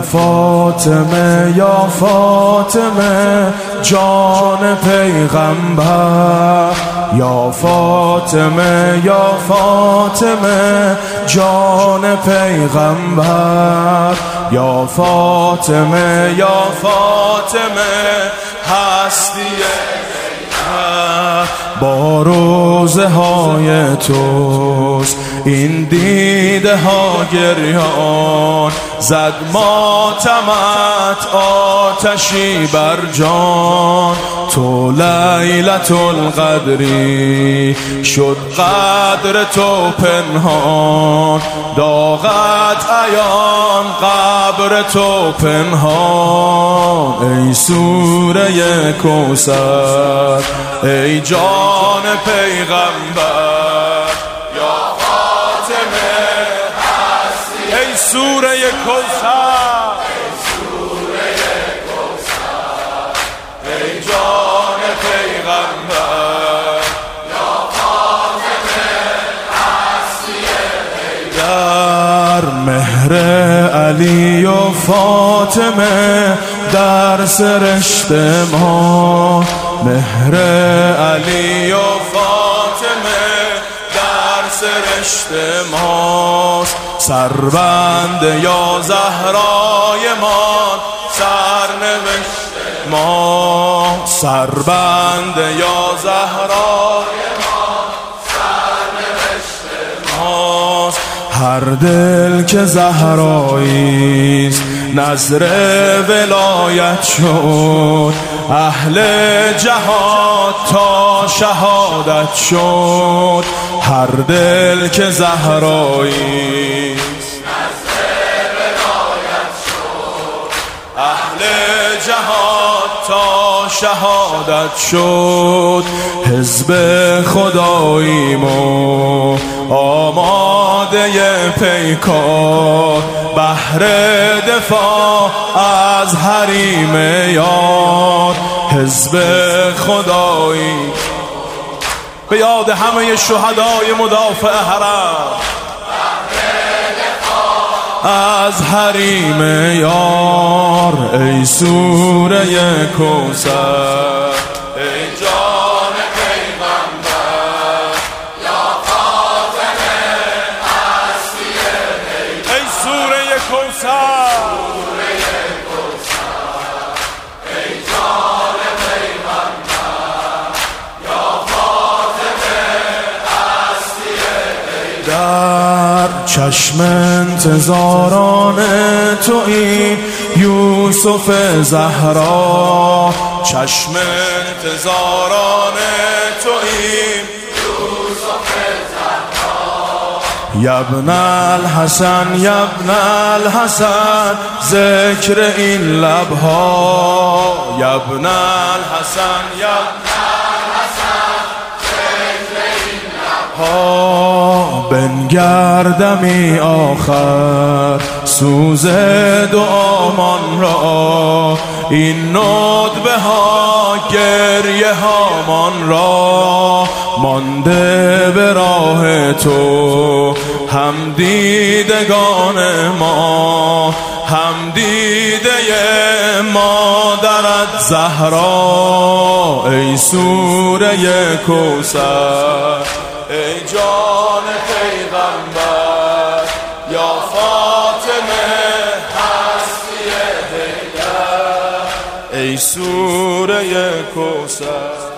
فاطمه یا فاطمه جان پیغمبر، یا فاطمه یا فاطمه جان پیغمبر، یا فاطمه یا فاطمه هستی با روزه های توست این دیده ها گریان، زد ماتمت آتشی بر جان. تو لیلت القدری شد قدر تو پنهان، داغت عیان قبر تو پنهان. ای سوره کوثر ای جان پیغمبر، یا فاطمه هستی ای سوره کوثر، ای سوره کوثر ای جان پیغمبر، یا فاطمه هستی در مهر علی و فاطمه در سرشت ما، مهر علی و فاطمه در سرشت ماست. سربند یا زهرای ما سرنوشت ما، سربند یا زهرای ما سرنوشت ماست. هر دل که زهراییست نظر ولایت شد، اهل جهاد تا شهادت شد. هر دل که زهراییست نظر ولایت شد، اهل جهاد تا شهادت شد. حزب خداییم و آماده پیکار، بهر دفاع از حریم یار. حزب خدایی به یاد همه شهدای مدافع حرم، از حریم یار. ای سوره کوثر ای جان پیغمبر، یا فاطمه هستی ای سوره کوثر، ای جان پیغمبر، یا فاطمه هستی در چشم انتظاران تویی یوسف زهرا، چشم انتظاران تویی یوسف زهرا. یبن الحسن یبن الحسن ذکر این لبها، یبن الحسن یبن الحسن ذکر این لبها. بنگردمی آخر سوز دعامان را، این ندبه ها گریه هامان را. مانده به راه تو هم دیدگان ما، هم دیده مادرت زهرا. ای سوره کوثر ای جان پیغمبر، یا فاطمه هستی حیدر. ای سوره کوثر